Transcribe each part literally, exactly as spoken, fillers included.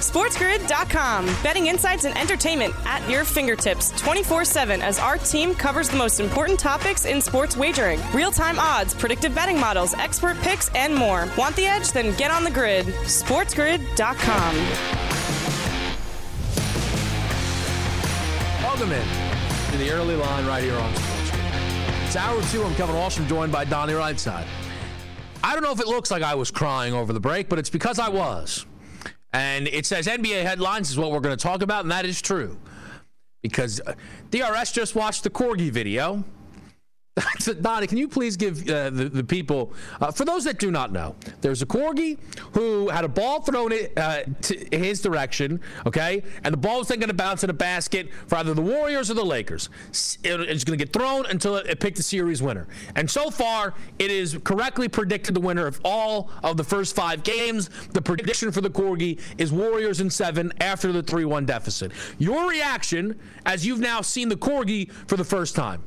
SportsGrid dot com. Betting insights and entertainment at your fingertips twenty-four seven as our team covers the most important topics in sports wagering. Real-time odds, predictive betting models, expert picks, and more. Want the edge? Then get on the grid. SportsGrid dot com. Welcome in to the early line right here on Sports. It's hour two. I'm Kevin Walsh. I'm joined by Donnie Rightside. I don't know if it looks like I was crying over the break, but it's because I was. And it says N B A headlines is what we're going to talk about, and that is true. Because D R S just watched the Corgi video. Donnie, can you please give uh, the, the people, uh, for those that do not know, there's a Corgi who had a ball thrown it, uh, to his direction, okay? And the ball was then going to bounce in a basket for either the Warriors or the Lakers. It, it's going to get thrown until it, it picked the series winner. And so far, it is correctly predicted the winner of all of the first five games. The prediction for the Corgi is Warriors in seven after the three one deficit. Your reaction as you've now seen the Corgi for the first time?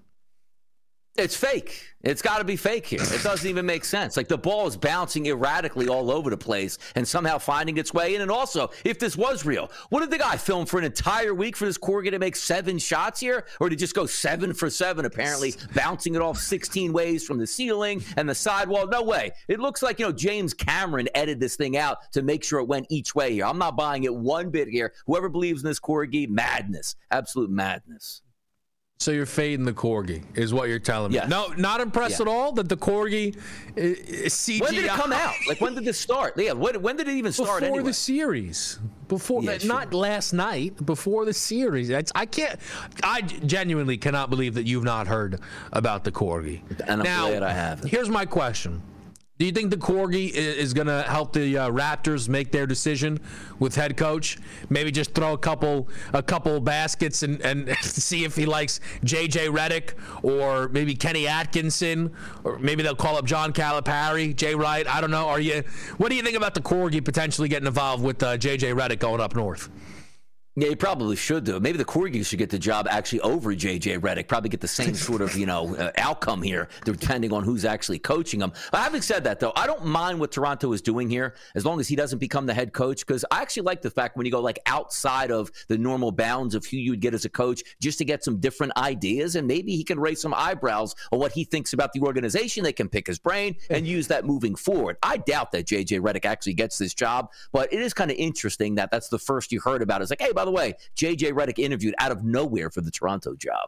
It's fake. It's got to be fake here. It doesn't even make sense. Like, the ball is bouncing erratically all over the place and somehow finding its way in. And also, if this was real, what did the guy film for an entire week for this Corgi to make seven shots here? Or did he just go seven for seven, apparently, bouncing it off sixteen ways from the ceiling and the sidewall? No way. It looks like, you know, James Cameron edited this thing out to make sure it went each way here. I'm not buying it one bit here. Whoever believes in this Corgi, madness. Absolute madness. So you're fading the Corgi, is what you're telling me. Yes. No, not impressed yeah. at all that the Corgi is C G I. When did it come out? Like, when did this start? Yeah, when, when did it even start Before anyway? the series. Before, yeah, not sure. last night, before the series. It's, I can't, I genuinely cannot believe that you've not heard about the Corgi. And I'm now, glad I haven't. Here's my question. Do you think the Corgi is going to help the uh, Raptors make their decision with head coach? Maybe just throw a couple a couple baskets and, and see if he likes J J Redick or maybe Kenny Atkinson, or maybe they'll call up John Calipari, Jay Wright. I don't know. Are you? What do you think about the Corgi potentially getting involved with uh, J J Redick going up north? Yeah, he probably should do. Maybe the Corgi should get the job actually over J J Redick. Probably get the same sort of, you know, uh, outcome here, depending on who's actually coaching him. But having said that, though, I don't mind what Toronto is doing here, as long as he doesn't become the head coach. Because I actually like the fact when you go like outside of the normal bounds of who you'd get as a coach, just to get some different ideas, and maybe he can raise some eyebrows on what he thinks about the organization. They can pick his brain and use that moving forward. I doubt that J J Redick actually gets this job, but it is kind of interesting that that's the first you heard about. It's like, hey, by the way, J J Redick interviewed out of nowhere for the Toronto job.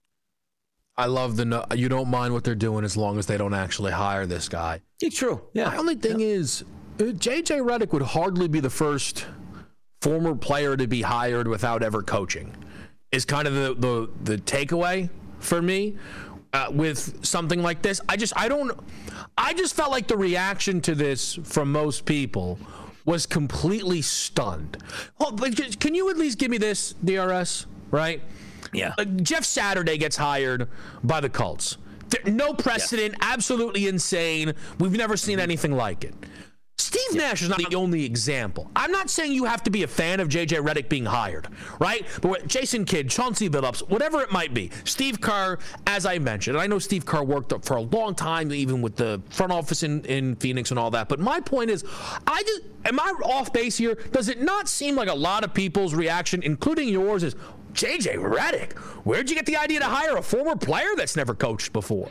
I love the no, you don't mind what they're doing as long as they don't actually hire this guy. It's true. Yeah. My only thing yeah. is, uh, J J Redick would hardly be the first former player to be hired without ever coaching. Is kind of the the, the takeaway for me uh, with something like this. I just I don't I just felt like the reaction to this from most people was completely stunned. Well, but can you at least give me this, D R S, right? Yeah. Like Jeff Saturday gets hired by the Colts. There, no precedent, yeah. Absolutely insane. We've never seen anything like it. Steve yeah. Nash is not the only example. I'm not saying you have to be a fan of J J Redick being hired, right? But what, Jason Kidd, Chauncey Billups, whatever it might be. Steve Kerr, as I mentioned, and I know Steve Kerr worked up for a long time, even with the front office in, in Phoenix and all that. But my point is, I just, am I off base here? Does it not seem like a lot of people's reaction, including yours, is J J Redick? Where'd you get the idea to hire a former player that's never coached before?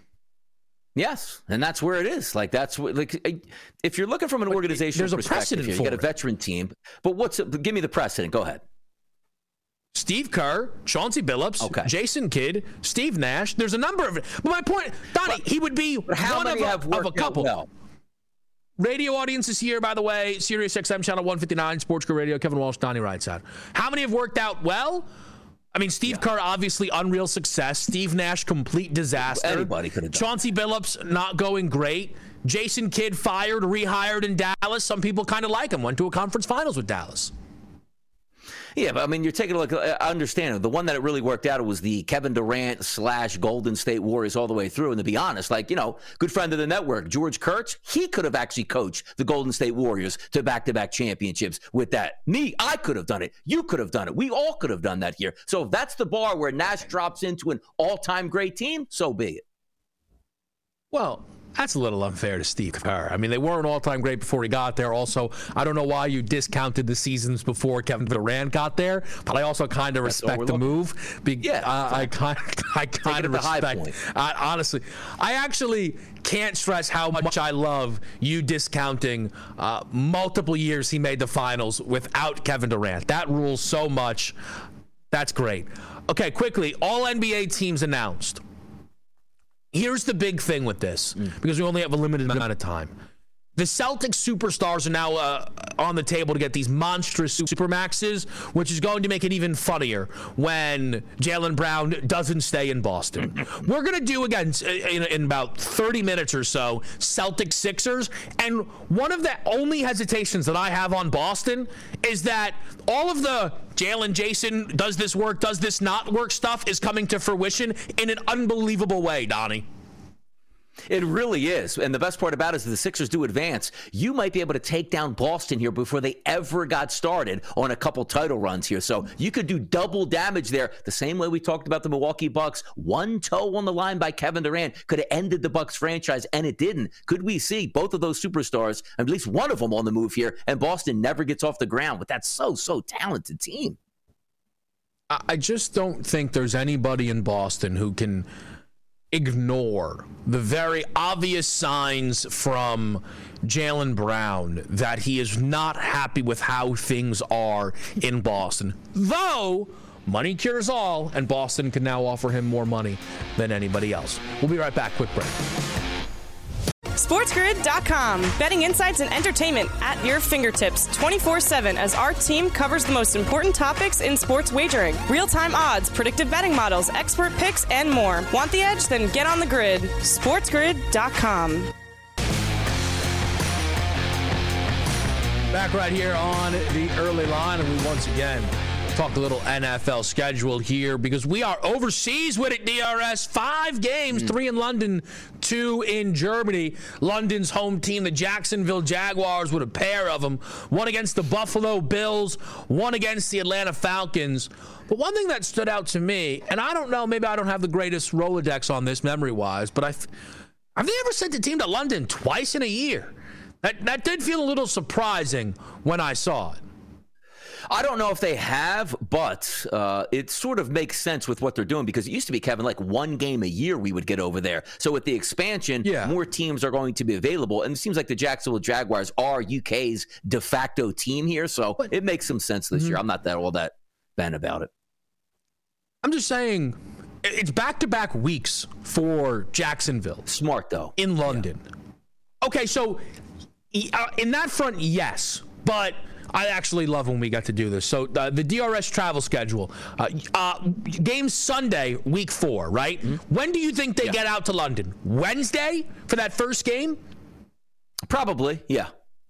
Yes, and that's where it is. Like, that's what, like, if you're looking from an organizational There's a perspective, precedent here, for you got a it. veteran team. But what's give me the precedent? Go ahead. Steve Kerr, Chauncey Billups, okay. Jason Kidd, Steve Nash. There's a number of. But my point, Donnie, but, he would be one of a, of a couple. Well? Radio audience is here, by the way. Sirius X M channel one fifty-nine, Sports Grid Radio. Kevin Walsh, Donnie Rightside. How many have worked out well? I mean, Steve yeah. Kerr, obviously unreal success. Steve Nash, complete disaster. Anybody could have done. Chauncey Billups, not going great. Jason Kidd, fired, rehired in Dallas. Some people kind of like him. Went to a conference finals with Dallas. Yeah, but I mean, you're taking a look. I understand it. The one that it really worked out was the Kevin Durant slash Golden State Warriors all the way through. And to be honest, like, you know, good friend of the network, George Kurtz, he could have actually coached the Golden State Warriors to back-to-back championships with that. Me, I could have done it. You could have done it. We all could have done that here. So if that's the bar where Nash drops into an all-time great team, so be it. Well, That's a little unfair to Steve Kerr. I mean, they were an all-time great before he got there. Also, I don't know why you discounted the seasons before Kevin Durant got there, but I also kind of respect the move. Be- yeah, uh, I kind, I kind of respect. I, honestly, I actually can't stress how much I love you discounting uh, multiple years he made the finals without Kevin Durant. That rules so much. That's great. Okay, quickly, all N B A teams announced. Here's the big thing with this, because we only have a limited amount of time. The Celtics superstars are now uh, on the table to get these monstrous supermaxes, which is going to make it even funnier when Jaylen Brown doesn't stay in Boston. We're going to do, again, in, in about thirty minutes or so, Celtics Sixers. And one of the only hesitations that I have on Boston is that all of the Jalen, Jason, does this work, does this not work stuff is coming to fruition in an unbelievable way, Donnie. It really is. And the best part about it is if the Sixers do advance, you might be able to take down Boston here before they ever got started on a couple title runs here. So you could do double damage there. The same way we talked about the Milwaukee Bucks. One toe on the line by Kevin Durant could have ended the Bucks franchise, and it didn't. Could we see both of those superstars, at least one of them on the move here, and Boston never gets off the ground with that so, so talented team? I just don't think there's anybody in Boston who can ignore the very obvious signs from Jaylen Brown that he is not happy with how things are in Boston. Though, money cures all, and Boston can now offer him more money than anybody else. We'll be right back. Quick break. SportsGrid dot com. Betting insights and entertainment at your fingertips twenty-four seven as our team covers the most important topics in sports wagering. Real-time odds, predictive betting models, expert picks, and more. Want the edge? Then get on the grid. SportsGrid dot com. Back right here on the early line, and we once again talk a little N F L schedule here because we are overseas with it, D R S. Five games, mm. three in London, two in Germany. London's home team, the Jacksonville Jaguars, with a pair of them. One against the Buffalo Bills, one against the Atlanta Falcons. But one thing that stood out to me, and I don't know, maybe I don't have the greatest Rolodex on this memory-wise, but I've, have they ever sent a team to London twice in a year? That, that did feel a little surprising when I saw it. I don't know if they have, but uh, it sort of makes sense with what they're doing because it used to be, Kevin, like one game a year we would get over there. So with the expansion, yeah. more teams are going to be available. And it seems like the Jacksonville Jaguars are U K's de facto team here. So but, it makes some sense this mm-hmm. year. I'm not that all that fan about it. I'm just saying it's back-to-back weeks for Jacksonville. Smart, though. In London. Yeah. Okay, so uh, in that front, yes. But I actually love when we got to do this. So uh, the D R S travel schedule, uh, uh, game Sunday, week four, right? Mm-hmm. When do you think they yeah. get out to London? Wednesday for that first game? Probably, yeah.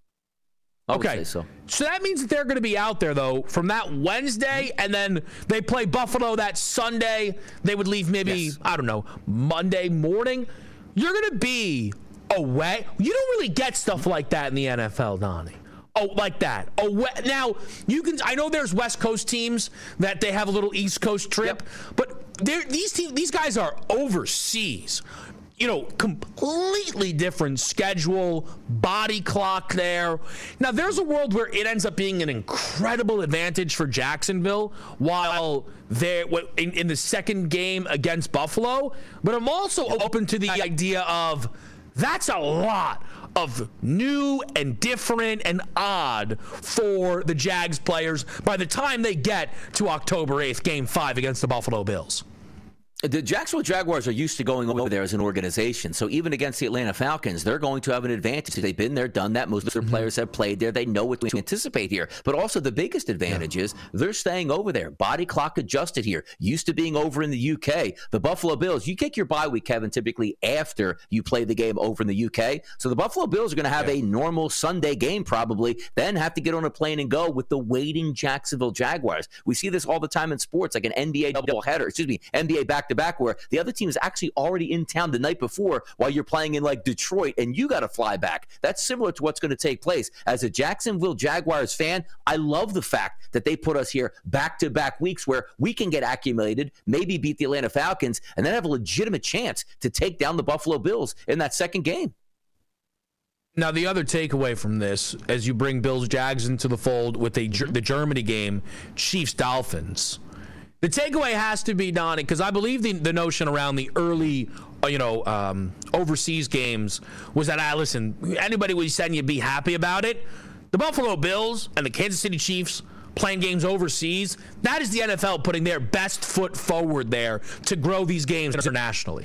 I okay, so. so that means that they're going to be out there, though, from that Wednesday, mm-hmm. and then they play Buffalo that Sunday. They would leave maybe, yes. I don't know, Monday morning. You're going to be away. You don't really get stuff like that in the N F L, Donnie. Oh, like that. Oh, now you can. I know there's West Coast teams that they have a little East Coast trip, yep. but these teams, these guys are overseas. You know, completely different schedule, body clock there. Now, there's a world where it ends up being an incredible advantage for Jacksonville while they're in, in the second game against Buffalo. But I'm also open to the idea of that's a lot of new and different and odd for the Jags players by the time they get to October eighth, game five against the Buffalo Bills. The Jacksonville Jaguars are used to going over there as an organization. So even against the Atlanta Falcons, they're going to have an advantage. They've been there, done that. Most of their players have played there. They know what to anticipate here. But also the biggest advantage yeah. is they're staying over there. Body clock adjusted here. Used to being over in the U K. The Buffalo Bills, you kick your bye week, Kevin, typically after you play the game over in the U K. So the Buffalo Bills are going to have yeah. a normal Sunday game probably, then have to get on a plane and go with the waiting Jacksonville Jaguars. We see this all the time in sports, like an N B A doubleheader, excuse me, N B A back back-to-back where the other team is actually already in town the night before while you're playing in like Detroit and you got to fly back. That's similar to what's going to take place. As a Jacksonville Jaguars fan, I love the fact that they put us here back-to-back weeks where we can get accumulated, maybe beat the Atlanta Falcons, and then have a legitimate chance to take down the Buffalo Bills in that second game. Now, the other takeaway from this, as you bring Bills Jags into the fold with a, the Germany game, Chiefs Dolphins, the takeaway has to be, Donnie, because I believe the, the notion around the early, you know, um, overseas games was that, ah, listen, anybody was saying you'd be happy about it. The Buffalo Bills and the Kansas City Chiefs playing games overseas, that is the N F L putting their best foot forward there to grow these games internationally.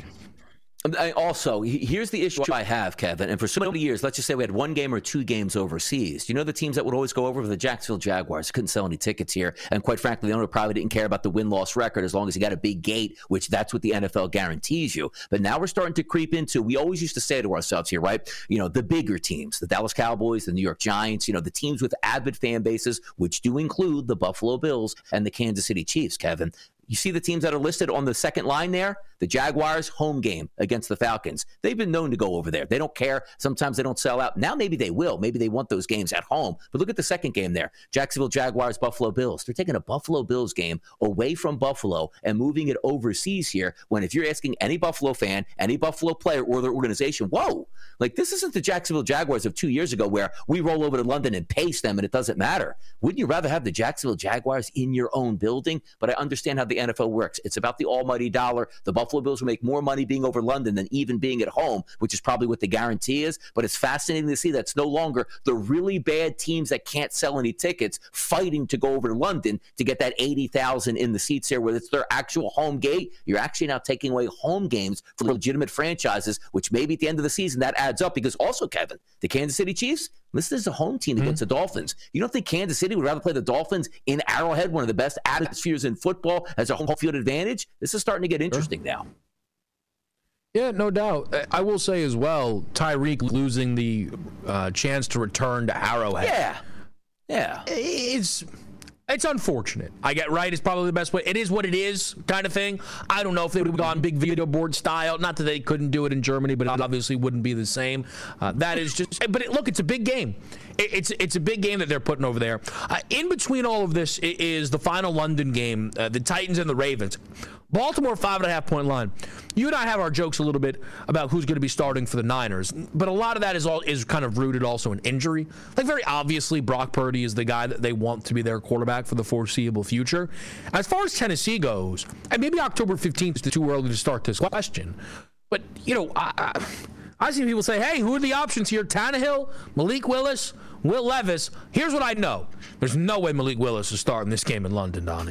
I also, here's the issue I have, Kevin. And for so many years, let's just say we had one game or two games overseas. You know the teams that would always go over were the Jacksonville Jaguars. Couldn't sell any tickets here. And quite frankly, the owner probably didn't care about the win-loss record as long as you got a big gate, which that's what the N F L guarantees you. But now we're starting to creep into, we always used to say to ourselves here, right? You know, the bigger teams, the Dallas Cowboys, the New York Giants, you know, the teams with avid fan bases, which do include the Buffalo Bills and the Kansas City Chiefs, Kevin. You see the teams that are listed on the second line there? The Jaguars, home game against the Falcons. They've been known to go over there. They don't care. Sometimes they don't sell out. Now maybe they will. Maybe they want those games at home. But look at the second game there. Jacksonville Jaguars, Buffalo Bills. They're taking a Buffalo Bills game away from Buffalo and moving it overseas here when if you're asking any Buffalo fan, any Buffalo player or their organization, whoa, like this isn't the Jacksonville Jaguars of two years ago where we roll over to London and pace them and it doesn't matter. Wouldn't you rather have the Jacksonville Jaguars in your own building? But I understand how the N F L works. It's about the almighty dollar. The Buffalo Bills will make more money being over London than even being at home, which is probably what the guarantee is. But it's fascinating to see that's no longer the really bad teams that can't sell any tickets fighting to go over to London to get that eighty thousand in the seats there, where it's their actual home gate. You're actually now taking away home games from legitimate franchises, which maybe at the end of the season that adds up because also, Kevin, the Kansas City Chiefs, this is a home team against mm-hmm. the Dolphins. You don't think Kansas City would rather play the Dolphins in Arrowhead, one of the best atmospheres in football, as a home field advantage? This is starting to get interesting sure. now. Yeah, no doubt. I will say as well, Tyreek losing the uh, chance to return to Arrowhead. Yeah, yeah. It's it's unfortunate. I get right. It's probably the best way. It is what it is, kind of thing. I don't know if they would have gone big video board style. Not that they couldn't do it in Germany, but it obviously wouldn't be the same. Uh, that is just. But it, look, it's a big game. It, it's it's a big game that they're putting over there. Uh, in between all of this is the final London game, uh, the Titans and the Ravens. Baltimore, five and a half point line. You and I have our jokes a little bit about who's going to be starting for the Niners, but a lot of that is all is kind of rooted also in injury. Like very obviously, Brock Purdy is the guy that they want to be their quarterback for the foreseeable future. As far as Tennessee goes, and maybe October fifteenth is too early to start this question, but you know, I, I, I see people say, "Hey, who are the options here? Tannehill, Malik Willis, Will Levis." Here's what I know: there's no way Malik Willis is starting this game in London, Donnie.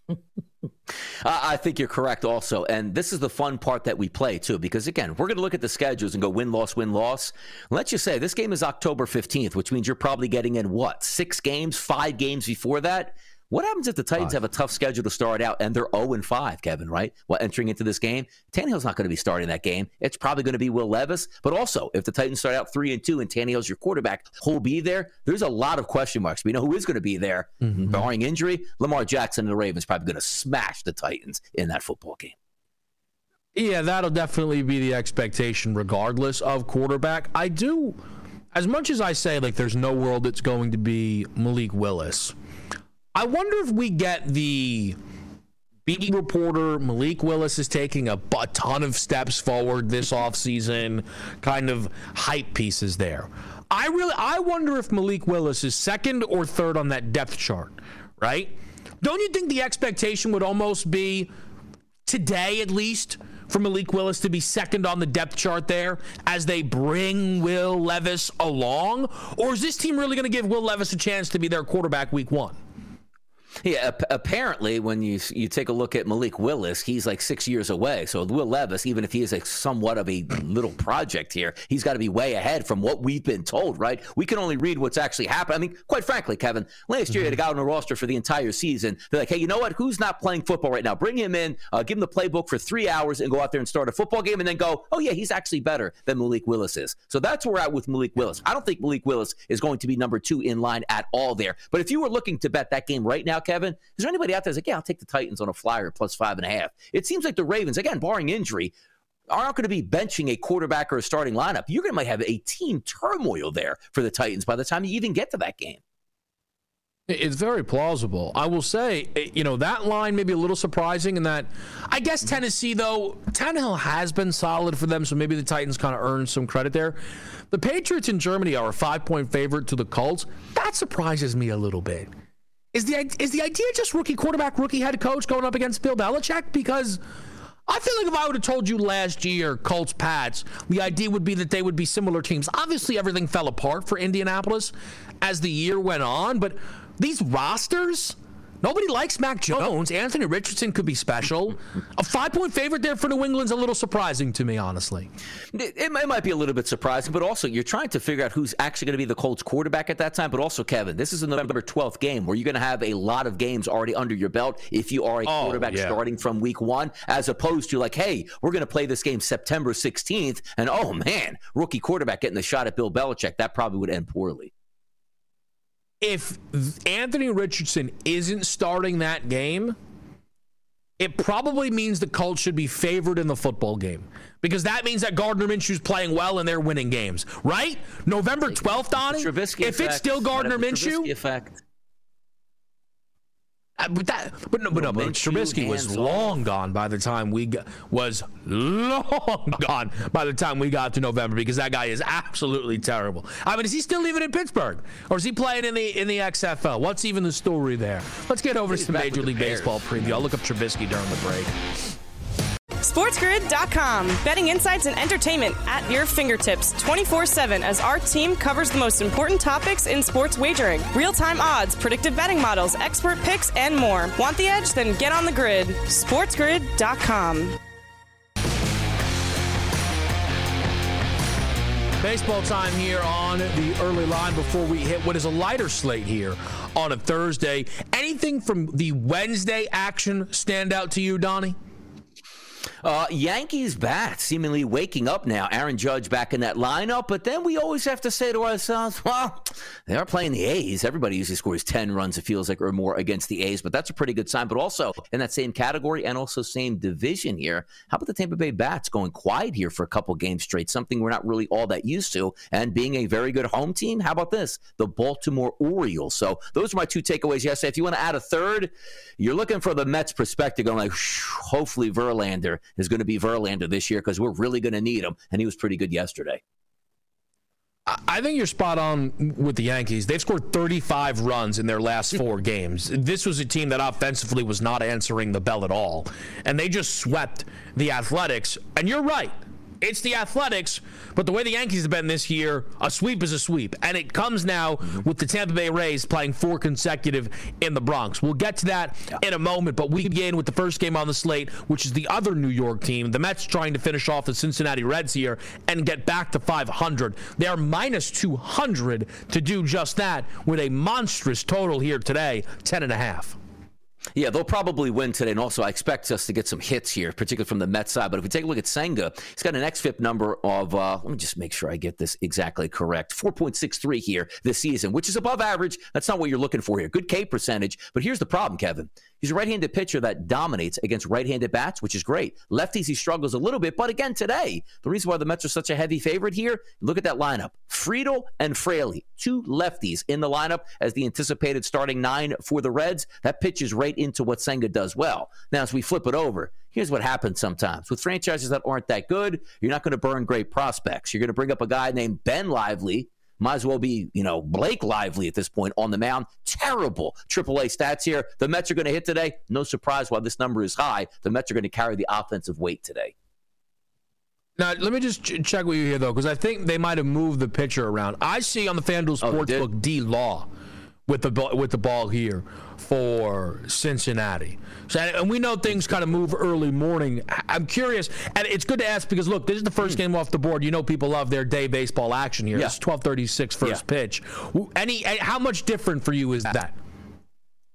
Uh, I think you're correct also. And this is the fun part that we play, too, because, again, we're going to look at the schedules and go win-loss, win-loss. Let's just say this game is October fifteenth, which means you're probably getting in, what, six games, five games before that? What happens if the Titans have a tough schedule to start out and they're oh and five, Kevin, right? Well, entering into this game, Tannehill's not going to be starting that game. It's probably going to be Will Levis. But also, if the Titans start out three and two and Tannehill's your quarterback, who'll be there? There's a lot of question marks. We know who is going to be there, mm-hmm. barring injury. Lamar Jackson and the Ravens probably going to smash the Titans in that football game. Yeah, that'll definitely be the expectation regardless of quarterback. I do, as much as I say, like, there's no world it's going to be Malik Willis, I wonder if we get the beat reporter Malik Willis is taking a, a ton of steps forward this offseason kind of hype pieces there. I really, I wonder if Malik Willis is second or third on that depth chart, right? Don't you think the expectation would almost be today at least for Malik Willis to be second on the depth chart there as they bring Will Levis along? Or is this team really going to give Will Levis a chance to be their quarterback week one? Yeah, apparently, when you you take a look at Malik Willis, he's like six years away. So Will Levis, even if he is a somewhat of a little project here, he's got to be way ahead from what we've been told, right? We can only read what's actually happened. I mean, quite frankly, Kevin, last year you had a guy on the roster for the entire season. They're like, hey, you know what? Who's not playing football right now? Bring him in, uh, give him the playbook for three hours and go out there and start a football game and then go, oh, yeah, he's actually better than Malik Willis is. So that's where we're at with Malik Willis. I don't think Malik Willis is going to be number two in line at all there. But if you were looking to bet that game right now, Kevin, Kevin? Is there anybody out there that's like, yeah, I'll take the Titans on a flyer plus five and a half? It seems like the Ravens, again, barring injury, aren't going to be benching a quarterback or a starting lineup. You're going to might have a team turmoil there for the Titans by the time you even get to that game. It's very plausible. I will say, you know, that line may be a little surprising in that I guess Tennessee, though, Tannehill has been solid for them, so maybe the Titans kind of earned some credit there. The Patriots in Germany are a five-point favorite to the Colts. That surprises me a little bit. Is the, is the idea just rookie quarterback, rookie head coach going up against Bill Belichick? Because I feel like if I would have told you last year, Colts, Pats, the idea would be that they would be similar teams. Obviously, everything fell apart for Indianapolis as the year went on, but these rosters, nobody likes Mac Jones. Anthony Richardson could be special. A five-point favorite there for New England's a little surprising to me, honestly. It, it might be a little bit surprising, but also you're trying to figure out who's actually going to be the Colts quarterback at that time. But also, Kevin, this is a November twelfth game where you're going to have a lot of games already under your belt if you are a oh, quarterback yeah. starting from week one, as opposed to like, hey, we're going to play this game September sixteenth, and oh, man, rookie quarterback getting the shot at Bill Belichick. That probably would end poorly. If Anthony Richardson isn't starting that game, it probably means the Colts should be favored in the football game, because that means that Gardner Minshew's playing well and they're winning games, right? November twelfth, Donnie, if effect. It's still Gardner Minshew, effect. Uh, but that, but no, but no, but Trubisky was long gone by the time we got, was long gone by the time we got to November, because that guy is absolutely terrible. I mean, is he still even in Pittsburgh, or is he playing in the in the X F L? What's even the story there? Let's get over to some Major League Baseball preview. I'll look up Trubisky during the break. SportsGrid dot com. Betting insights and entertainment at your fingertips twenty-four seven as our team covers the most important topics in sports wagering. Real-time odds, predictive betting models, expert picks, and more. Want the edge? Then get on the grid. SportsGrid dot com. Baseball time here on the early line before we hit what is a lighter slate here on a Thursday. Anything from the Wednesday action stand out to you, Donnie? Uh, Yankees bats seemingly waking up now. Aaron Judge back in that lineup, but then we always have to say to ourselves, well, they are playing the A's. Everybody usually scores ten runs, it feels like, or more against the A's, but that's a pretty good sign. But also in that same category and also same division here, how about the Tampa Bay bats going quiet here for a couple games straight, something we're not really all that used to, and being a very good home team? How about this? The Baltimore Orioles. So those are my two takeaways yesterday. If you want to add a third, you're looking for the Mets perspective, going like, hopefully Verlander is going to be Verlander this year, because we're really going to need him, and he was pretty good yesterday. I think you're spot on with the Yankees. They've scored thirty-five runs in their last four games. This was a team that offensively was not answering the bell at all, and they just swept the Athletics. And you're right. It's the Athletics, but the way the Yankees have been this year, a sweep is a sweep. And it comes now with the Tampa Bay Rays playing four consecutive in the Bronx. We'll get to that in a moment, but we begin with the first game on the slate, which is the other New York team. The Mets trying to finish off the Cincinnati Reds here and get back to five hundred. They are minus two hundred to do just that, with a monstrous total here today, ten and a half. Yeah, they'll probably win today, and also I expect us to get some hits here, particularly from the Mets side. But if we take a look at Senga, he's got an X F I P number of, uh, let me just make sure I get this exactly correct, four point six three here this season, which is above average. That's not what you're looking for here. Good K percentage, but here's the problem, Kevin. He's a right-handed pitcher that dominates against right-handed bats, which is great. Lefties, he struggles a little bit, but again, today, the reason why the Mets are such a heavy favorite here, look at that lineup. Friedl and Fraley, two lefties in the lineup as the anticipated starting nine for the Reds. That pitches right into what Senga does well. Now, as we flip it over, here's what happens sometimes. With franchises that aren't that good, you're not going to burn great prospects. You're going to bring up a guy named Ben Lively. Might as well be, you know, Blake Lively at this point on the mound. Terrible triple A stats here. The Mets are going to hit today. No surprise why this number is high. The Mets are going to carry the offensive weight today. Now, let me just ch- check with you here, though, because I think they might have moved the pitcher around. I see on the FanDuel Sportsbook oh, D-Law with the ball, with the ball here for Cincinnati. So, and we know things kind of move early morning. I'm curious, and it's good to ask because, look, this is the first game off the board. You know people love their day baseball action here. Yeah. It's twelve thirty-six first yeah. pitch. Any, how much different for you is that?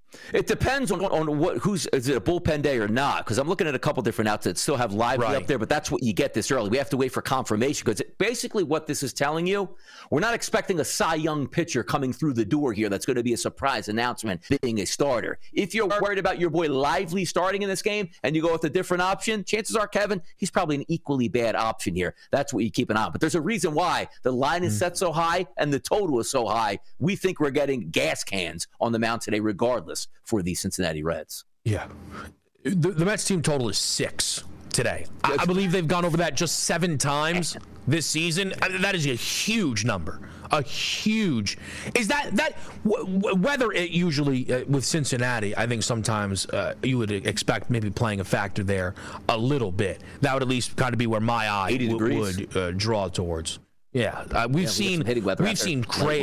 It depends on, on what who's is it a bullpen day or not? Because I'm looking at a couple different outlets still have Lively right. up there, but that's what you get this early. We have to wait for confirmation because basically what this is telling you, we're not expecting a Cy Young pitcher coming through the door here. That's going to be a surprise announcement being a starter. If you're worried about your boy Lively starting in this game and you go with a different option, chances are, Kevin, he's probably an equally bad option here. That's what you keep an eye on. But there's a reason why the line is mm. set so high and the total is so high. We think we're getting gas cans on the mound today, regardless, for the Cincinnati Reds. Yeah. The, the Mets team total is six today. I, I believe they've gone over that just seven times this season. That is a huge number. A huge. Is that, that w- whether it usually uh, with Cincinnati, I think sometimes uh, you would expect maybe playing a factor there a little bit. That would at least kind of be where my eye w- would uh, draw towards. Yeah. Uh, we've yeah, seen, we we've seen great.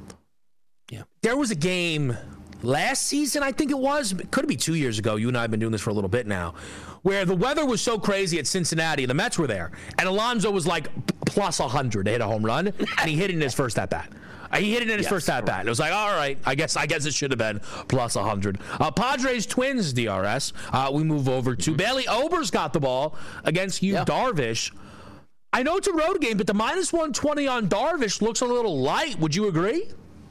Yeah. There was a game last season, I think it was, could be two years ago. You and I have been doing this for a little bit now, where the weather was so crazy at Cincinnati, and the Mets were there, and Alonso was like plus one hundred to hit a home run, and he hit it in his first at-bat. He hit it in his yes, first at-bat. Right. It was like, all right, I guess I guess it should have been plus one hundred. Uh, Padres Twins, D R S. Uh, we move over to mm-hmm. Bailey Ober's got the ball against Yu yeah. Darvish. I know it's a road game, but the minus one twenty on Darvish looks a little light. Would you agree?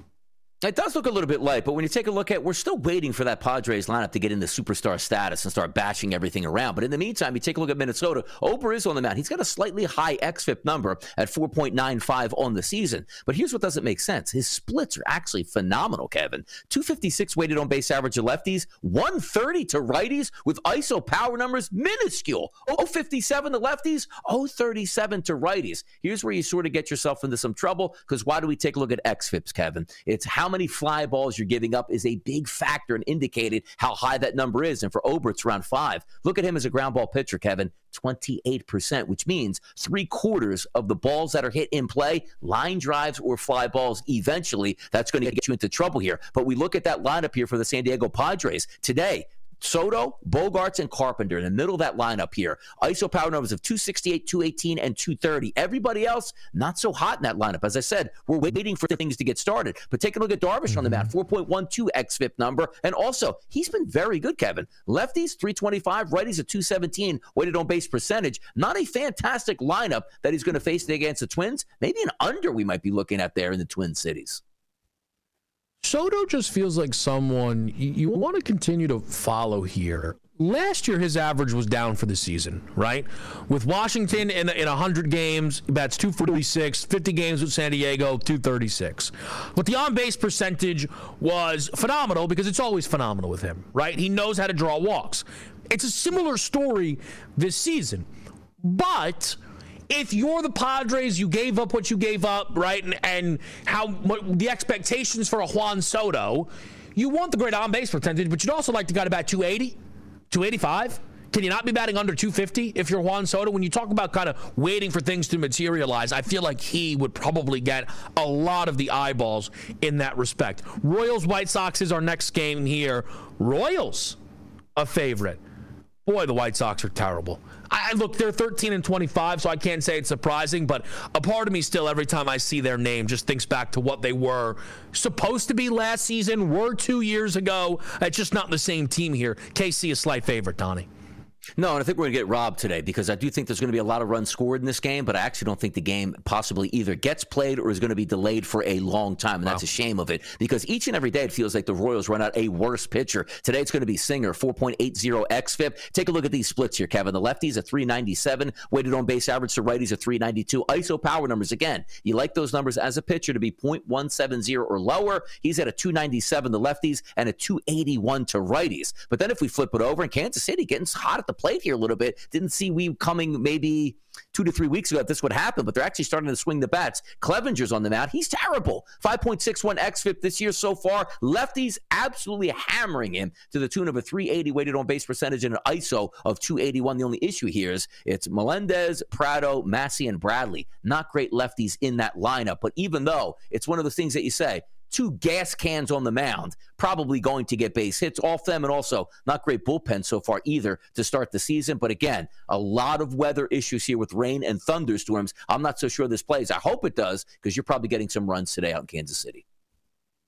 It does look a little bit light, but when you take a look at, we're still waiting for that Padres lineup to get into superstar status and start bashing everything around. But in the meantime, you take a look at Minnesota. Ober is on the mound. He's got a slightly high X F I P number at four point nine five on the season. But here's what doesn't make sense. His splits are actually phenomenal, Kevin. two fifty-six weighted on base average to lefties, one thirty to righties with I S O power numbers minuscule. oh fifty-seven to lefties, oh thirty-seven to righties. Here's where you sort of get yourself into some trouble, because why do we take a look at X F I Ps, Kevin? It's how many fly balls you're giving up is a big factor and indicated how high that number is. And for Ober, it's around five. Look at him as a ground ball pitcher, Kevin, twenty-eight percent, which means three quarters of the balls that are hit in play, line drives or fly balls eventually. That's going to get you into trouble here. But we look at that lineup here for the San Diego Padres today. Soto, Bogarts, and Carpenter in the middle of that lineup here. I S O power numbers of two sixty-eight, two eighteen, and two thirty. Everybody else, not so hot in that lineup. As I said, we're waiting for things to get started. But take a look at Darvish mm-hmm. on the mound, four point one two X F I P number. And also, he's been very good, Kevin. Lefties, three twenty-five. Righties at two seventeen. Weighted on base percentage. Not a fantastic lineup that he's going to face against the Twins. Maybe an under we might be looking at there in the Twin Cities. Soto just feels like someone you, you want to continue to follow here. Last year, his average was down for the season, right? With Washington in, in one hundred games, that's two forty-six, fifty games with San Diego, two thirty-six. But the on-base percentage was phenomenal because it's always phenomenal with him, right? He knows how to draw walks. It's a similar story this season. But if you're the Padres, you gave up what you gave up, right? And, and how what, the expectations for a Juan Soto, you want the great on-base percentage, but you'd also like the guy to bat two eighty, two eighty-five. Can you not be batting under two fifty if you're Juan Soto? When you talk about kind of waiting for things to materialize, I feel like he would probably get a lot of the eyeballs in that respect. Royals, White Sox is our next game here. Royals, a favorite. Boy, the White Sox are terrible. I look, they're thirteen and twenty-five, so I can't say it's surprising, but a part of me still, every time I see their name, just thinks back to what they were supposed to be last season, were two years ago. It's just not the same team here. K C a slight favorite, Donnie. No, and I think we're going to get robbed today because I do think there's going to be a lot of runs scored in this game, but I actually don't think the game possibly either gets played or is going to be delayed for a long time, and wow. that's a shame of it because each and every day it feels like the Royals run out a worse pitcher. Today it's going to be Singer, four point eight oh X F I P. Take a look at these splits here, Kevin. The lefties at three ninety-seven, weighted on base average to righties at three ninety-two. I S O power numbers, again, you like those numbers as a pitcher to be point one seven oh or lower. He's at a two ninety-seven, the lefties, and a two eighty-one to righties. But then if we flip it over in Kansas City, getting hot at the plate here a little bit. Didn't see we coming maybe two to three weeks ago that this would happen, but they're actually starting to swing the bats. Clevenger's on the mound. He's terrible. five point six one X F I P this year so far. Lefties absolutely hammering him to the tune of a three eighty weighted on base percentage and an I S O of two eighty-one. The only issue here is it's Melendez, Prado, Massey, and Bradley. Not great lefties in that lineup, but even though it's one of those things that you say, two gas cans on the mound, probably going to get base hits off them, and also not great bullpen so far either to start the season. But again, a lot of weather issues here with rain and thunderstorms. I'm not so sure this plays. I hope it does because you're probably getting some runs today out in Kansas City.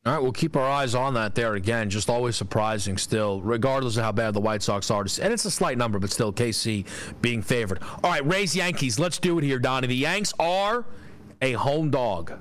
All right, we'll keep our eyes on that there again. Just always surprising still, regardless of how bad the White Sox are. And it's a slight number, but still K C being favored. All right, Rays Yankees. Let's do it here, Donnie. The Yanks are a home dog.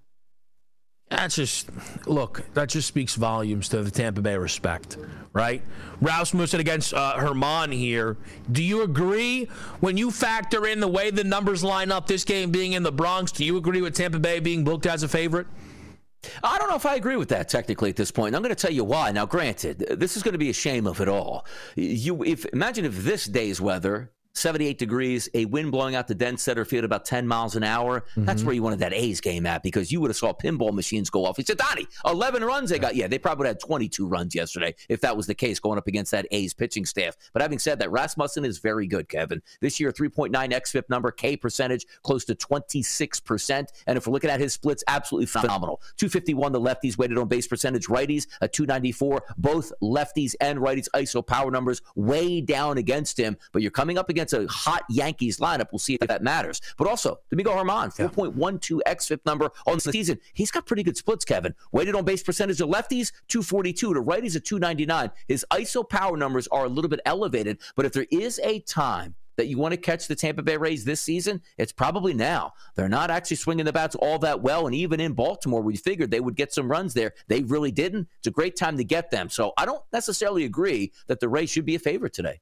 That's just, look, that just speaks volumes to the Tampa Bay respect, right? Rasmussen against uh, Herman here. Do you agree when you factor in the way the numbers line up, this game being in the Bronx, do you agree with Tampa Bay being booked as a favorite? I don't know if I agree with that technically at this point. And I'm going to tell you why. Now, granted, this is going to be a shame of it all. You, if imagine if this day's weather, seventy-eight degrees, a wind blowing out the dense center field about ten miles an hour. Mm-hmm. That's where you wanted that A's game at, because you would have saw pinball machines go off. He said, Donnie, eleven runs they got. Yeah, they probably would have had twenty-two runs yesterday if that was the case going up against that A's pitching staff. But having said that, Rasmussen is very good, Kevin. This year, three point nine X F I P number, K percentage, close to twenty-six percent. And if we're looking at his splits, absolutely phenomenal. two fifty-one, the lefties, weighted on base percentage, righties, a two ninety-four. Both lefties and righties, I S O power numbers way down against him. But you're coming up against a hot Yankees lineup. We'll see if that matters. But also, Domingo Germán, four point one two X F I P number on the season. He's got pretty good splits, Kevin. Weighted on base percentage to lefties, two forty-two. To righties, a two ninety-nine. His I S O power numbers are a little bit elevated, but if there is a time that you want to catch the Tampa Bay Rays this season, it's probably now. They're not actually swinging the bats all that well, and even in Baltimore, we figured they would get some runs there. They really didn't. It's a great time to get them. So I don't necessarily agree that the Rays should be a favorite today.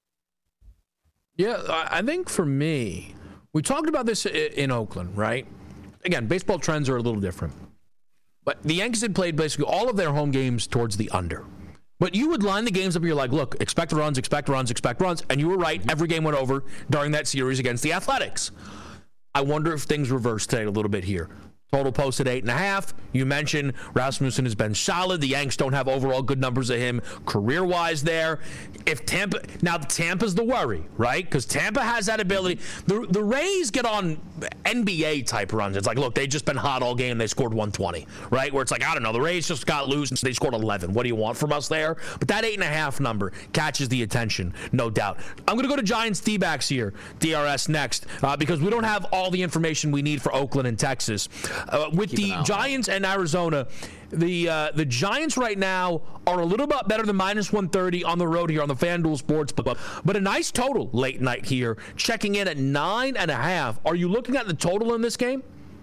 Yeah, I think for me, we talked about this in Oakland, right? Again, baseball trends are a little different. But the Yankees had played basically all of their home games towards the under. But you would line the games up, you're like, look, expect runs, expect runs, expect runs. And you were right, every game went over during that series against the Athletics. I wonder if things reverse today a little bit here. Total posted eight and a half. You mentioned Rasmussen has been solid. The Yanks don't have overall good numbers of him career-wise there. If Tampa, now Tampa's the worry, right? Because Tampa has that ability. The the Rays get on N B A type runs. It's like, look, they've just been hot all game. They scored one twenty, right? Where it's like, I don't know, the Rays just got loose and they scored eleven. What do you want from us there? But that eight and a half number catches the attention, no doubt. I'm going to go to Giants D-backs here, D R S next, uh, because we don't have all the information we need for Oakland and Texas. Uh, with Keep the Giants and Arizona, the uh, the Giants right now are a little bit better than minus one thirty on the road here on the FanDuel Sportsbook, but a nice total late night here, checking in at nine and a half. Are you looking at the total in this game?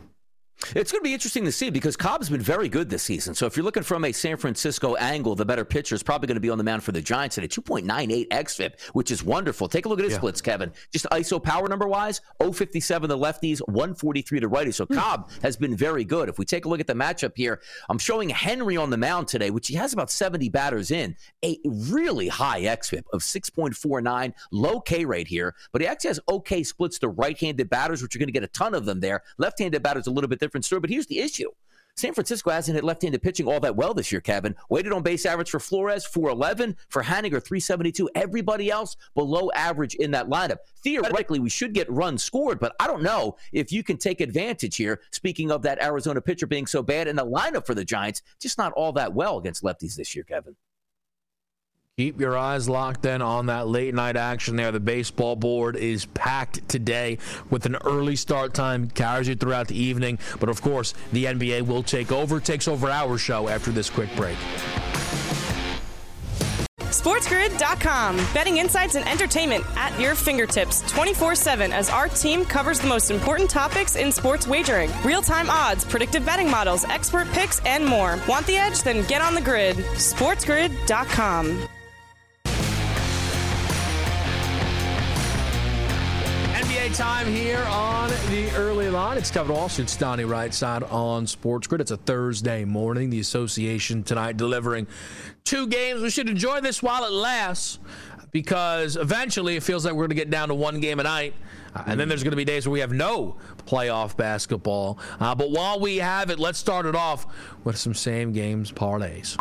It's going to be interesting to see because Cobb's been very good this season. So if you're looking from a San Francisco angle, the better pitcher is probably going to be on the mound for the Giants at a two point nine eight X F I P, which is wonderful. Take a look at his yeah. splits, Kevin. Just I S O power number-wise, oh fifty-seven the lefties, one forty-three to righties. So Cobb has been very good. If we take a look at the matchup here, I'm showing Henry on the mound today, which he has about seventy batters in, a really high X F I P of six point four nine, low K rate here, but he actually has okay splits to right-handed batters, which you're going to get a ton of them there. Left-handed batters a little bit different story, but here's the issue. San Francisco hasn't hit left-handed pitching all that well this year, Kevin. Weighted on base average for Flores, four eleven. For Haniger, three seventy-two. Everybody else below average in that lineup. Theoretically, we should get runs scored, but I don't know if you can take advantage here. Speaking of that Arizona pitcher being so bad, and the lineup for the Giants, just not all that well against lefties this year, Kevin. Keep your eyes locked in on that late night action there. The baseball board is packed today with an early start time, carries you throughout the evening. But of course, the N B A will take over, takes over our show after this quick break. SportsGrid dot com. Betting insights and entertainment at your fingertips twenty-four seven as our team covers the most important topics in sports wagering. Real-time odds, predictive betting models, expert picks, and more. Want the edge? Then get on the grid. SportsGrid dot com. Time here on the early line. It's Kevin Walsh. It's Donnie Rightside on Sports Grid. It's a Thursday morning. The association tonight delivering two games. We should enjoy this while it lasts because eventually it feels like we're going to get down to one game a night. Uh, and then there's going to be days where we have no playoff basketball. Uh, but while we have it, let's start it off with some same games parlays.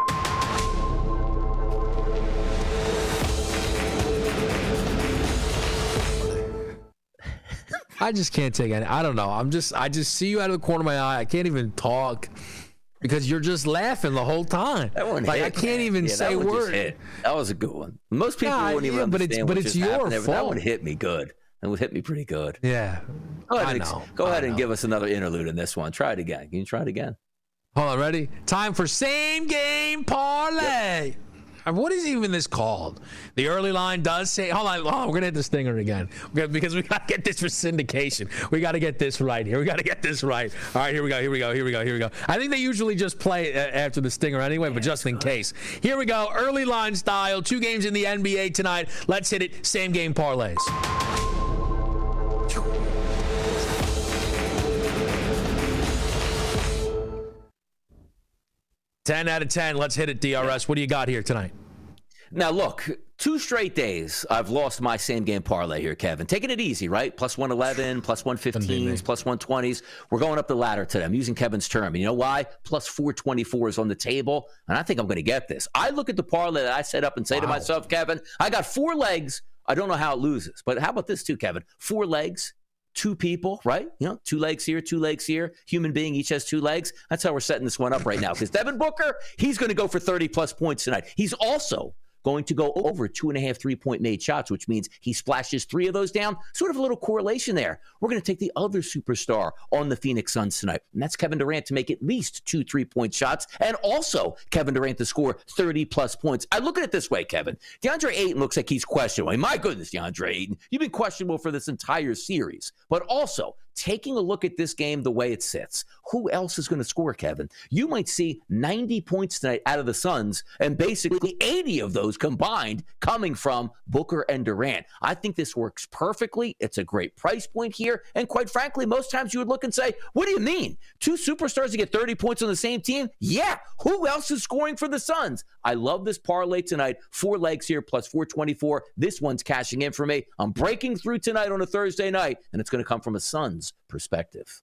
I just can't take any. I don't know. I'm just. I just see you out of the corner of my eye. I can't even talk because you're just laughing the whole time. That one like hit, I can't man. even yeah, say a word. Hit. That was a good one. Most people yeah, wouldn't even yeah, understand. But it's but what it's just your happened. fault. That one hit me good. That would hit me pretty good. Yeah. Go ahead. I And, know. go ahead I and know. give us another interlude in this one. Try it again. Can you try it again? Hold on, ready? Time for same game parlay. Yep. What is even this called? The early line does say, hold on, oh, we're going to hit the stinger again. Gonna, because we got to get this for syndication. We got to get this right here. We got to get this right. All right, here we go, here we go, here we go, here we go. I think they usually just play uh, after the stinger anyway, but just in case. Here we go, early line style. Two games in the N B A tonight. Let's hit it. Same game parlays. ten out of ten. Let's hit it, D R S. What do you got here tonight? Now, look, two straight days I've lost my same game parlay here, Kevin. Taking it easy, right? Plus one eleven, plus one fifteens, plus one twenties. We're going up the ladder today. I'm using Kevin's term. And you know why? Plus four twenty-four is on the table, and I think I'm going to get this. I look at the parlay that I set up and say wow. to myself, Kevin, I got four legs. I don't know how it loses. But how about this too, Kevin? Four legs. Two people, right? You know, two legs here, two legs here. Human being each has two legs. That's how we're setting this one up right now. Because Devin Booker, he's going to go for thirty plus points tonight. He's also going to go over two and a half three-point made shots, which means he splashes three of those down. Sort of a little correlation there. We're going to take the other superstar on the Phoenix Suns tonight, and that's Kevin Durant to make at least two three-point shots, and also Kevin Durant to score thirty plus points. I look at it this way, Kevin. DeAndre Ayton looks like he's questionable. My goodness, DeAndre Ayton, you've been questionable for this entire series, but also taking a look at this game the way it sits, who else is going to score, Kevin? You might see ninety points tonight out of the Suns, and basically eighty of those combined coming from Booker and Durant. I think this works perfectly. It's a great price point here, and quite frankly, most times you would look and say, what do you mean? Two superstars to get thirty points on the same team? Yeah, who else is scoring for the Suns? I love this parlay tonight. Four legs here, plus four twenty-four. This one's cashing in for me. I'm breaking through tonight on a Thursday night, and it's going to come from a Suns perspective.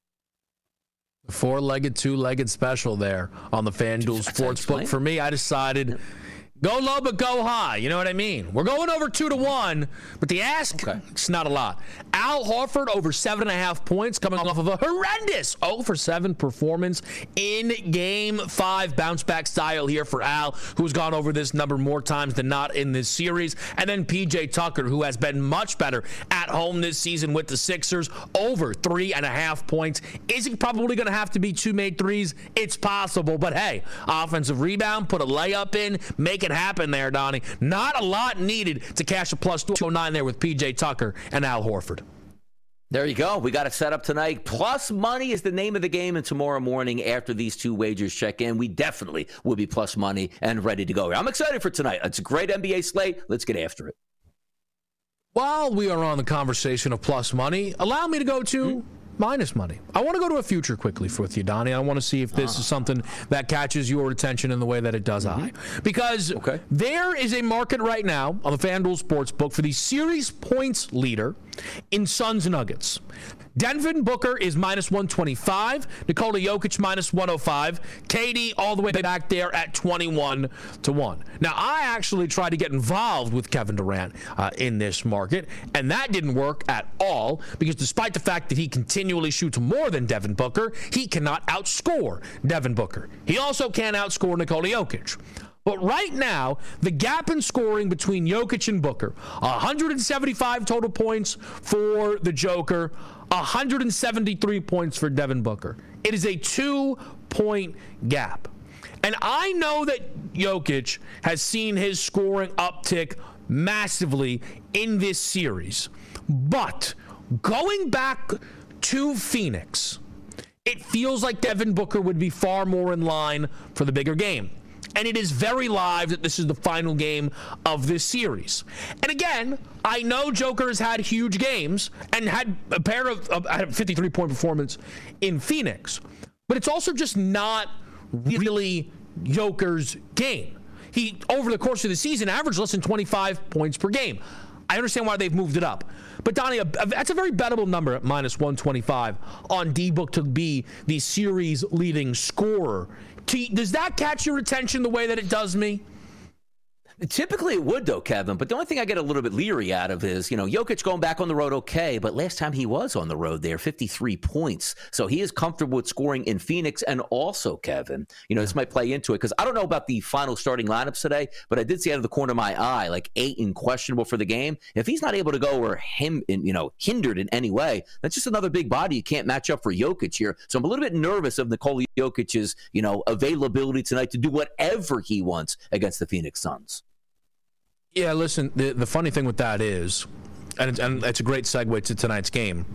Four-legged, two-legged special there on the FanDuel Sportsbook. For me, I decided go low but go high. You know what I mean? We're going over two to one, but the ask, okay. It's not a lot. Al Horford over seven and a half points coming off of a horrendous oh for seven performance in game five. Bounce back style here for Al, who's gone over this number more times than not in this series. And then P J Tucker, who has been much better at home this season with the Sixers, over three and a half points. Is he probably going to have to be two made threes? It's possible, but hey, offensive rebound, put a layup in, make it happen there, Donnie. Not a lot needed to cash a plus two oh nine there with P J Tucker and Al Horford. There you go. We got it set up tonight. Plus money is the name of the game, and tomorrow morning after these two wagers check in, we definitely will be plus money and ready to go. I'm excited for tonight. It's a great N B A slate. Let's get after it. While we are on the conversation of plus money, allow me to go to mm-hmm. minus money. I want to go to a future quickly for with you, Donnie. I want to see if this ah. is something that catches your attention in the way that it does mm-hmm. I. Because okay. there is a market right now on the FanDuel Sportsbook for the series points leader in Suns Nuggets. Devin Booker is minus one twenty-five. Nikola Jokic minus one oh five. K D all the way back there at twenty-one to one. Now, I actually tried to get involved with Kevin Durant uh, in this market, and that didn't work at all because despite the fact that he continually shoots more than Devin Booker, he cannot outscore Devin Booker. He also can't outscore Nikola Jokic. But right now, the gap in scoring between Jokic and Booker, one hundred seventy-five total points for the Joker, one hundred seventy-three points for Devin Booker. It is a two-point gap. And I know that Jokic has seen his scoring uptick massively in this series. But going back to Phoenix, it feels like Devin Booker would be far more in line for the bigger game. And it is very live that this is the final game of this series. And again, I know Joker has had huge games and had a pair of, of had a fifty-three point performance in Phoenix. But it's also just not really Joker's game. He, over the course of the season, averaged less than twenty-five points per game. I understand why they've moved it up. But, Donnie, a, a, that's a very bettable number at minus one twenty-five on D-Book to be the series-leading scorer. Does that catch your attention the way that it does me? Typically it would, though, Kevin. But the only thing I get a little bit leery out of is, you know, Jokic going back on the road, okay. But last time he was on the road there, fifty-three points. So he is comfortable with scoring in Phoenix. And also, Kevin, you know, this might play into it because I don't know about the final starting lineups today, but I did see out of the corner of my eye, like Ayton questionable for the game. If he's not able to go or him, in, you know, hindered in any way, that's just another big body you can't match up for Jokic here. So I'm a little bit nervous of Nikola Jokic's, you know, availability tonight to do whatever he wants against the Phoenix Suns. Yeah, listen, the, the funny thing with that is, and it's, and it's a great segue to tonight's game,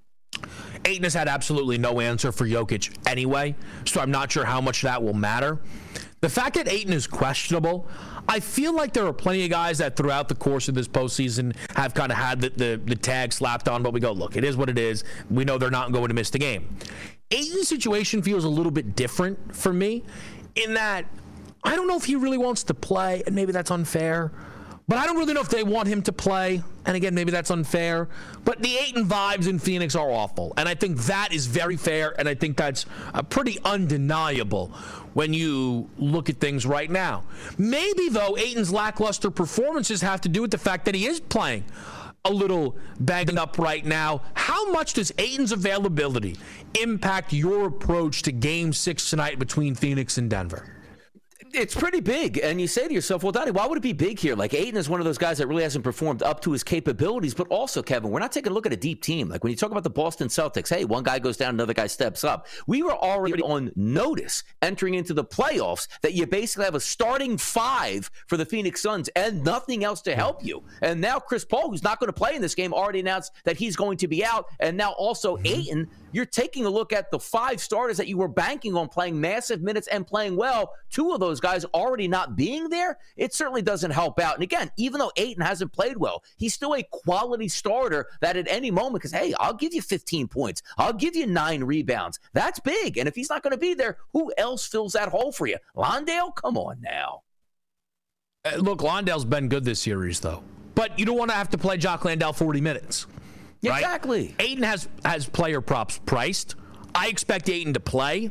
Ayton has had absolutely no answer for Jokic anyway, so I'm not sure how much that will matter. The fact that Ayton is questionable, I feel like there are plenty of guys that throughout the course of this postseason have kind of had the, the, the tag slapped on, but we go, look, it is what it is. We know they're not going to miss the game. Ayton's situation feels a little bit different for me in that I don't know if he really wants to play, and maybe that's unfair. But I don't really know if they want him to play. And again, maybe that's unfair. But the Ayton vibes in Phoenix are awful. And I think that is very fair. And I think that's uh, pretty undeniable when you look at things right now. Maybe, though, Ayton's lackluster performances have to do with the fact that he is playing a little banged up right now. How much does Ayton's availability impact your approach to Game six tonight between Phoenix and Denver? It's pretty big, and you say to yourself, well, Donnie, why would it be big here? Like, Ayton is one of those guys that really hasn't performed up to his capabilities, but also, Kevin, we're not taking a look at a deep team. Like, when you talk about the Boston Celtics, hey, one guy goes down, another guy steps up. We were already on notice entering into the playoffs that you basically have a starting five for the Phoenix Suns and nothing else to help you. And now Chris Paul, who's not going to play in this game, already announced that he's going to be out, and now also mm-hmm. Ayton. You're taking a look at the five starters that you were banking on playing massive minutes and playing well. Two of those guys already not being there, it certainly doesn't help out. And again, even though Ayton hasn't played well, he's still a quality starter that at any moment, because, hey, I'll give you fifteen points. I'll give you nine rebounds. That's big. And if he's not going to be there, who else fills that hole for you? Londale? Come on now. Uh, look, Londale's been good this series, though. But you don't want to have to play Jock Landale forty minutes. Right? Exactly. Ayton has, has player props priced. I expect Ayton to play.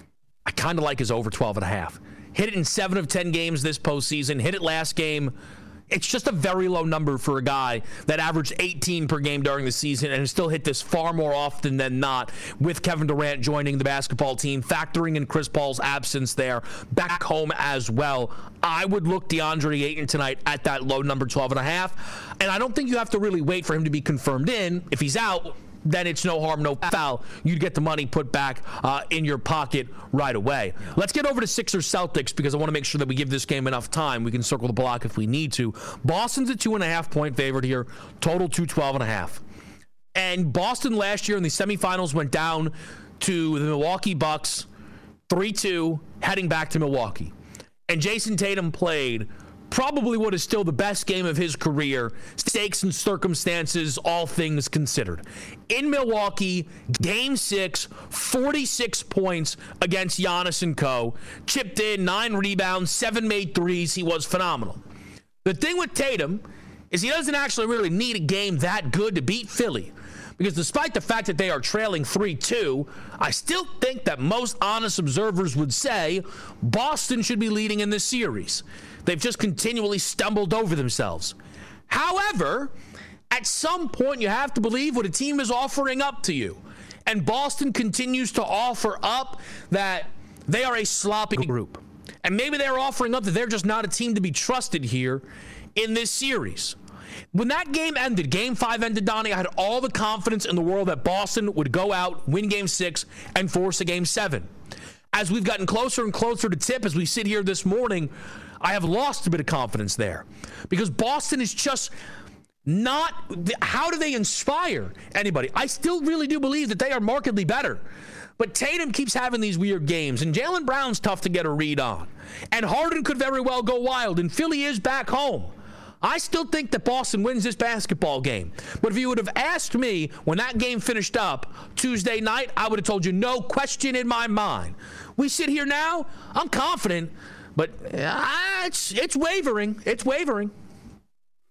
I kind of like his over twelve and a half. Hit it in seven of ten games this postseason. Hit it last game. It's just a very low number for a guy that averaged eighteen per game during the season and has still hit this far more often than not with Kevin Durant joining the basketball team, factoring in Chris Paul's absence there, back home as well. I would look DeAndre Ayton tonight at that low number twelve and a half. And I don't think you have to really wait for him to be confirmed in. If he's out, then it's no harm, no foul. You'd get the money put back uh, in your pocket right away. Let's get over to Sixers Celtics because I want to make sure that we give this game enough time. We can circle the block if we need to. Boston's a two and a half point favorite here. Total two twelve and a half. And Boston last year in the semifinals went down to the Milwaukee Bucks three two, heading back to Milwaukee. And Jason Tatum played probably what is still the best game of his career, stakes and circumstances, all things considered. In Milwaukee, game six, forty-six points against Giannis and co. Chipped in, nine rebounds, seven made threes. He was phenomenal. The thing with Tatum is he doesn't actually really need a game that good to beat Philly. Because despite the fact that they are trailing three two, I still think that most honest observers would say Boston should be leading in this series. They've just continually stumbled over themselves. However, at some point you have to believe what a team is offering up to you. And Boston continues to offer up that they are a sloppy group. And maybe they're offering up that they're just not a team to be trusted here in this series. When that game ended, game five ended, Donnie, I had all the confidence in the world that Boston would go out, win game six, and force a game seven. As we've gotten closer and closer to tip, as we sit here this morning, I have lost a bit of confidence there. Because Boston is just not, how do they inspire anybody? I still really do believe that they are markedly better. But Tatum keeps having these weird games, and Jaylen Brown's tough to get a read on. And Harden could very well go wild, and Philly is back home. I still think that Boston wins this basketball game. But if you would have asked me when that game finished up Tuesday night, I would have told you no question in my mind. We sit here now, I'm confident, but uh, it's it's wavering. It's wavering.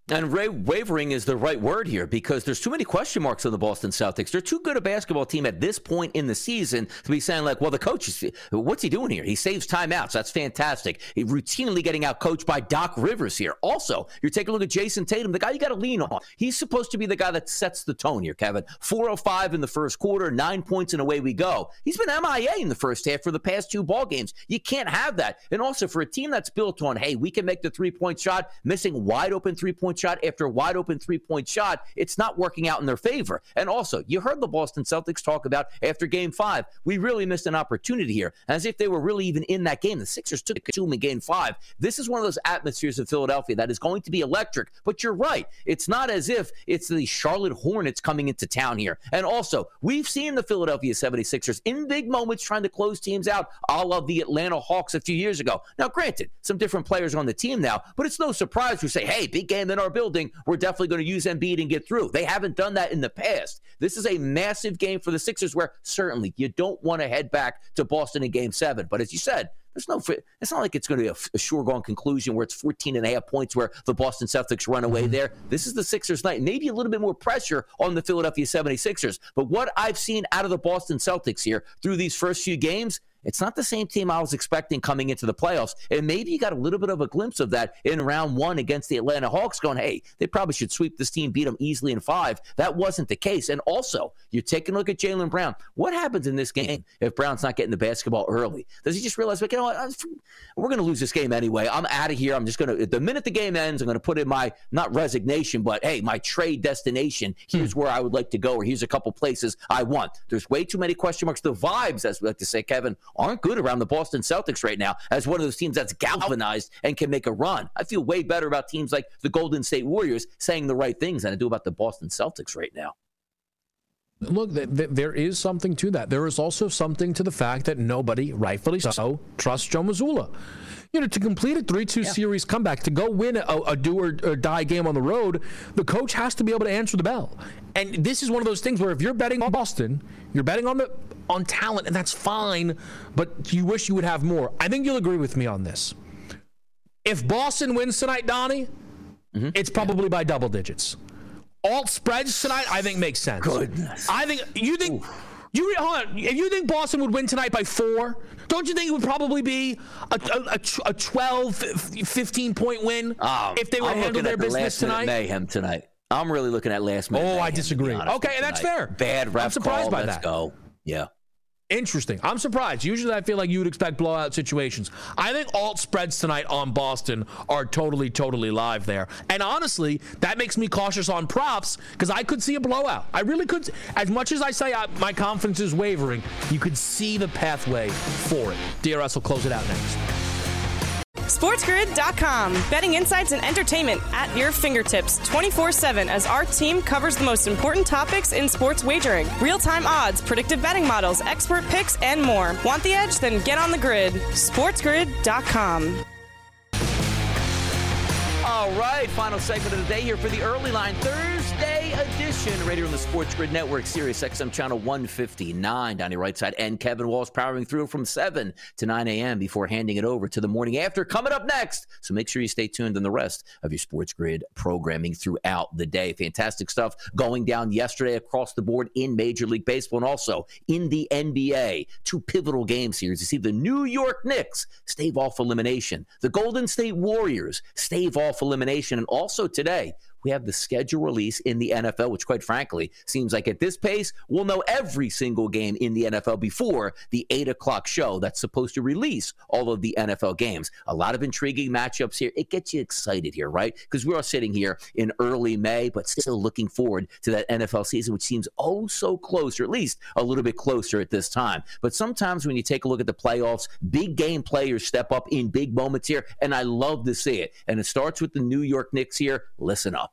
And Ray, wavering is the right word here because there's too many question marks on the Boston Celtics. They're too good a basketball team at this point in the season to be saying like, well, the coach is, what's he doing here? He saves timeouts. That's fantastic. He's routinely getting out coached by Doc Rivers here. Also, you're taking a look at Jason Tatum, the guy you got to lean on. He's supposed to be the guy that sets the tone here, Kevin. four oh five in the first quarter, nine points and away we go. He's been M I A in the first half for the past two ball games. You can't have that. And also for a team that's built on, hey, we can make the three-point shot, missing wide open three-point shot after a wide open three-point shot, it's not working out in their favor. And also, you heard the Boston Celtics talk about after game five, we really missed an opportunity here. As if they were really even in that game. The Sixers took it to them in game five. This is one of those atmospheres of Philadelphia that is going to be electric. But you're right. It's not as if it's the Charlotte Hornets coming into town here. And also, we've seen the Philadelphia seventy-sixers in big moments trying to close teams out, a la the Atlanta Hawks a few years ago. Now, granted, some different players on the team now, but it's no surprise we say, hey, big game in our building. We're definitely going to use Embiid and get through. They haven't done that in the past. This is a massive game for the Sixers where certainly you don't want to head back to Boston in game seven. But as you said, there's no, it's not like it's going to be a, a sure-gone conclusion where it's fourteen and a half points where the Boston Celtics run away there. This is the Sixers' night. Maybe a little bit more pressure on the Philadelphia seventy-sixers. But what I've seen out of the Boston Celtics here through these first few games, it's not the same team I was expecting coming into the playoffs. And maybe you got a little bit of a glimpse of that in round one against the Atlanta Hawks going, hey, they probably should sweep this team, beat them easily in five. That wasn't the case. And also, you're taking a look at Jaylen Brown. What happens in this game if Brown's not getting the basketball early? Does he just realize, like, you know what, we're going to lose this game anyway. I'm out of here. I'm just going to, the minute the game ends, I'm going to put in my, not resignation, but, hey, my trade destination. Here's where I would like to go, or here's a couple places I want. There's way too many question marks. The vibes, as we like to say, Kevin, aren't good around the Boston Celtics right now as one of those teams that's galvanized and can make a run. I feel way better about teams like the Golden State Warriors saying the right things than I do about the Boston Celtics right now. Look, th- th- there is something to that. There is also something to the fact that nobody, rightfully so, trusts Joe Mazzulla. You know, to complete a three two yeah. series comeback, to go win a, a do or, or die game on the road, the coach has to be able to answer the bell. And this is one of those things where if you're betting on Boston, you're betting on the on talent, and that's fine, but you wish you would have more. I think you'll agree with me on this. If Boston wins tonight, Donnie, mm-hmm. it's probably yeah. by double digits. Alt spreads tonight, I think makes sense. Goodness. I think you think Ooh. you hold on. If you think Boston would win tonight by four, don't you think it would probably be a, a, a twelve, fifteen point win um, if they were to handle their the business tonight? Mayhem tonight. I'm really looking at last minute. Oh, mayhem, I disagree. Okay, and that's fair. Bad ref I'm surprised call. by Let's that. go. Yeah. Interesting. I'm surprised. Usually I feel like you would expect blowout situations. I think alt spreads tonight on Boston are totally, totally live there. And honestly, that makes me cautious on props because I could see a blowout. I really could. As much as I say I, my confidence is wavering, you could see the pathway for it. D R S will close it out next. SportsGrid dot com. Betting insights and entertainment at your fingertips twenty-four seven as our team covers the most important topics in sports wagering. Real-time odds, predictive betting models, expert picks, and more. Want the edge? Then get on the grid. SportsGrid dot com. All right, final segment of the day here for the Early Line Thursday edition, right here on the Sports Grid Network, Sirius X M channel one fifty-nine. Donnie Rightside and Kevin Walsh powering through from seven to nine a.m. before handing it over to the morning after coming up next. So make sure you stay tuned on the rest of your Sports Grid programming throughout the day. Fantastic stuff going down yesterday across the board in Major League Baseball and also in the N B A. Two pivotal game series. You see the New York Knicks stave off elimination. The Golden State Warriors stave off elimination. And also today, we have the schedule release in the N F L, which quite frankly seems like at this pace, we'll know every single game in the N F L before the eight o'clock show that's supposed to release all of the N F L games. A lot of intriguing matchups here. It gets you excited here, right? Because we are sitting here in early May, but still looking forward to that N F L season, which seems oh so close, or at least a little bit closer at this time. But sometimes when you take a look at the playoffs, big game players step up in big moments here, and I love to see it. And it starts with the New York Knicks here. Listen up.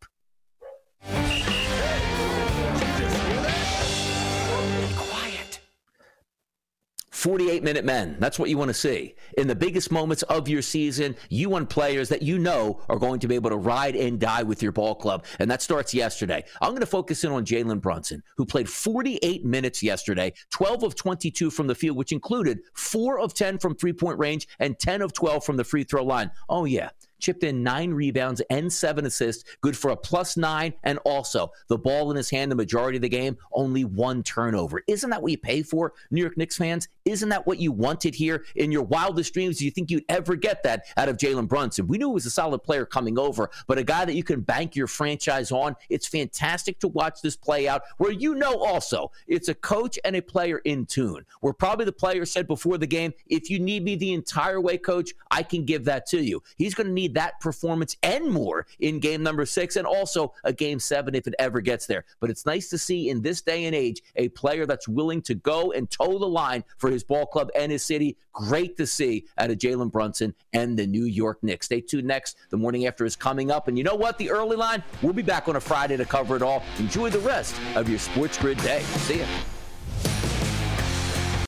Quiet. forty-eight minute men. That's what you want to see. In the biggest moments of your season, you want players that you know are going to be able to ride and die with your ball club. And that starts yesterday. I'm going to focus in on Jalen Brunson, who played forty-eight minutes yesterday, twelve of twenty-two from the field, which included four of ten from three-point range and ten of twelve from the free throw line. Oh, yeah. chipped in nine rebounds and seven assists, good for a plus nine, and also the ball in his hand the majority of the game, only one turnover. Isn't that what you pay for, New York Knicks fans? Isn't that what you wanted here? In your wildest dreams, do you think you'd ever get that out of Jalen Brunson? We knew he was a solid player coming over, but a guy that you can bank your franchise on. It's fantastic to watch this play out, where you know also it's a coach and a player in tune, where probably the player said before the game, if you need me the entire way, coach, I can give that to you. He's going to need that performance and more in game number six, and also a game seven if it ever gets there. But it's nice to see in this day and age a player that's willing to go and toe the line for his ball club and his city. Great to see out of Jalen Brunson and the New York Knicks. Stay tuned next. The morning after is coming up. And you know what? The early line, we'll be back on a Friday to cover it all. Enjoy the rest of your Sports Grid day. See ya.